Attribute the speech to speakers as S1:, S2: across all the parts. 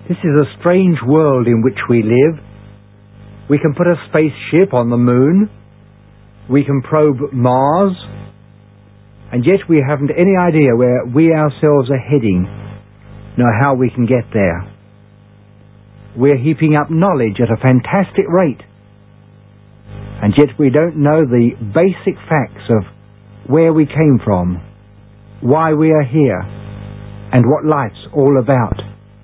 S1: This is a strange world in which we live. We can put a spaceship on the moon. We can probe Mars. And yet we haven't any idea where we ourselves are heading, nor how we can get there. We're heaping up knowledge at a fantastic rate. And yet we don't know the basic facts of where we came from, why we are here, and what life's all about.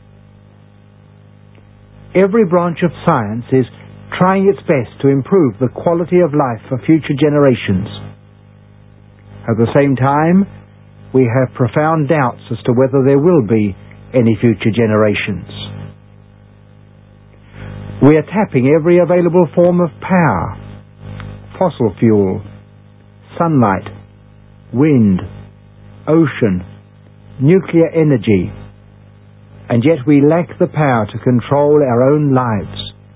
S1: Every branch of science is trying its best to improve the quality of life for future generations. At the same time, we have profound doubts as to whether there will be any future generations. We are tapping every available form of power: fossil fuel, sunlight, wind, ocean, nuclear energy, and yet we lack the power to control our own lives.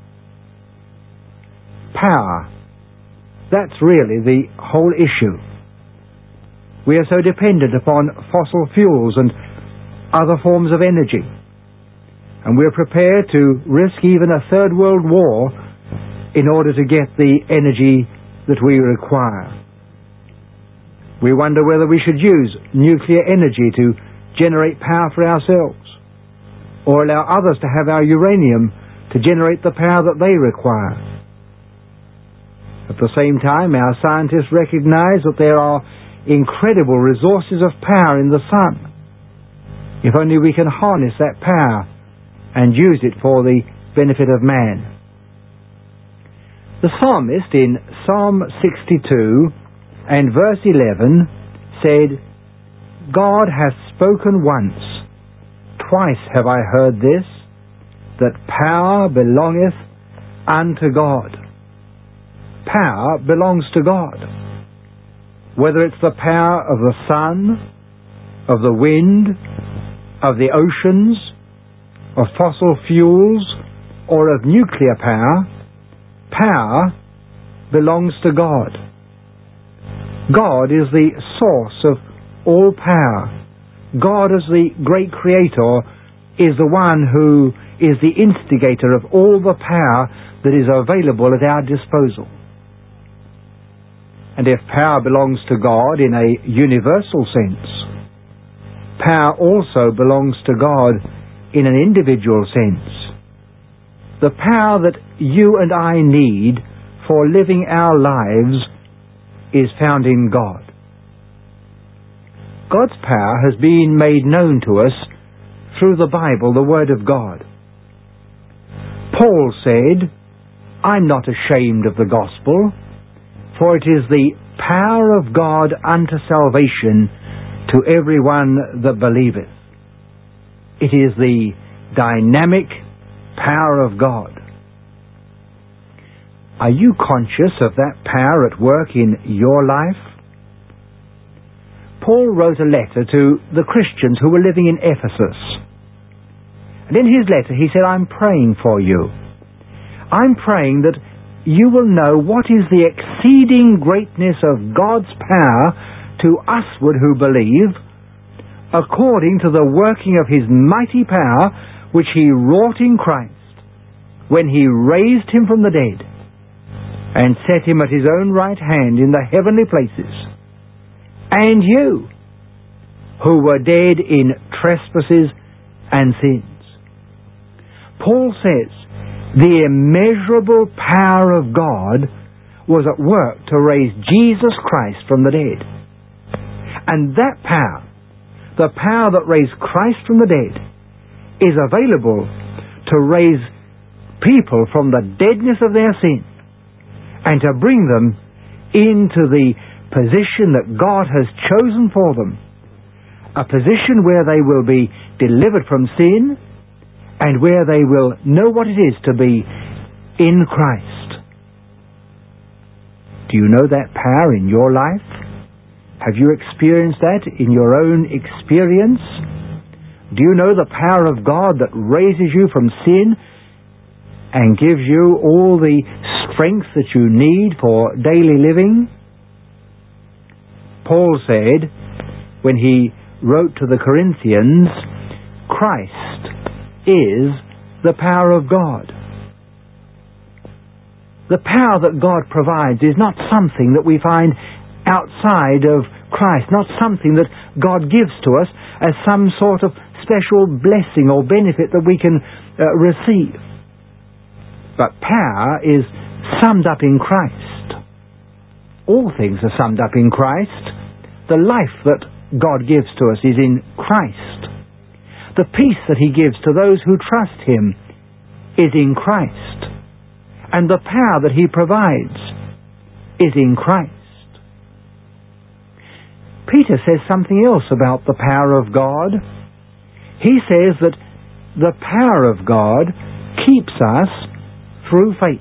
S1: Power, that's really the whole issue. We are so dependent upon fossil fuels and other forms of energy, and we're prepared to risk even a third world war in order to get the energy that we require. We wonder whether we should use nuclear energy to generate power for ourselves, or allow others to have our uranium to generate the power that they require. At the same time, our scientists recognize that there are incredible resources of power in the sun, if only we can harness that power and use it for the benefit of man. The psalmist in Psalm 62 and verse 11 said, "God hath spoken once, twice have I heard this, that power belongeth unto God." Power belongs to God. Whether it's the power of the sun, of the wind, of the oceans, of fossil fuels, or of nuclear power, power belongs to God. God is the source of all power. God, as the great creator, is the one who is the instigator of all the power that is available at our disposal. And if power belongs to God in a universal sense, power also belongs to God in an individual sense. The power that you and I need for living our lives is found in God. God's power has been made known to us through the Bible, the Word of God. Paul said, "I'm not ashamed of the gospel, for it is the power of God unto salvation to everyone that believeth." It is the dynamic power of God. Are you conscious of that power at work in your life? Paul wrote a letter to the Christians who were living in Ephesus. And in his letter he said, "I'm praying for you. I'm praying that you will know what is the exceeding greatness of God's power to usward who believe, according to the working of his mighty power, which he wrought in Christ, when he raised him from the dead, and set him at his own right hand in the heavenly places. And you, who were dead in trespasses and sins." Paul says, the immeasurable power of God was at work to raise Jesus Christ from the dead. And that power, the power that raised Christ from the dead, is available to raise people from the deadness of their sin and to bring them into the position that God has chosen for them, a position where they will be delivered from sin and where they will know what it is to be in Christ. Do you know that power in your life? Have you experienced that in your own experience? Do you know the power of God that raises you from sin and gives you all the strength that you need for daily living? Paul said, when he wrote to the Corinthians, Christ is the power of God. The power that God provides is not something that we find outside of Christ, not something that God gives to us as some sort of special blessing or benefit that we can receive. But power is summed up in Christ. All things are summed up in Christ. The life that God gives to us is in Christ. The peace that He gives to those who trust Him is in Christ. And the power that He provides is in Christ. Peter says something else about the power of God. He says that the power of God keeps us through faith.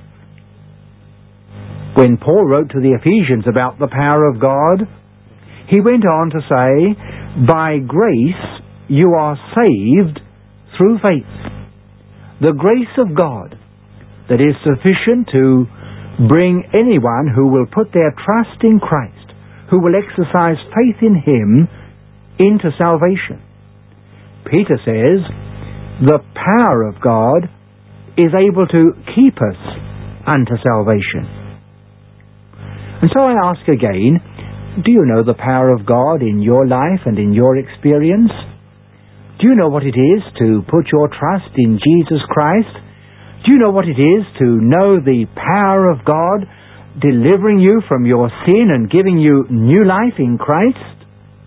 S1: When Paul wrote to the Ephesians about the power of God, he went on to say, by grace you are saved through faith. The grace of God that is sufficient to bring anyone who will put their trust in Christ, who will exercise faith in Him, into salvation. Peter says, the power of God is able to keep us unto salvation. And so I ask again, do you know the power of God in your life and in your experience? Do you know what it is to put your trust in Jesus Christ? Do you know what it is to know the power of God delivering you from your sin and giving you new life in Christ?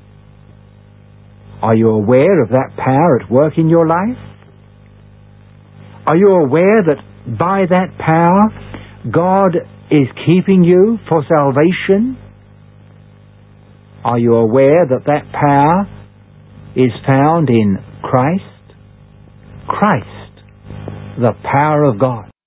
S1: Are you aware of that power at work in your life? Are you aware that by that power God is keeping you for salvation? Are you aware that that power is found in Christ? Christ, the power of God.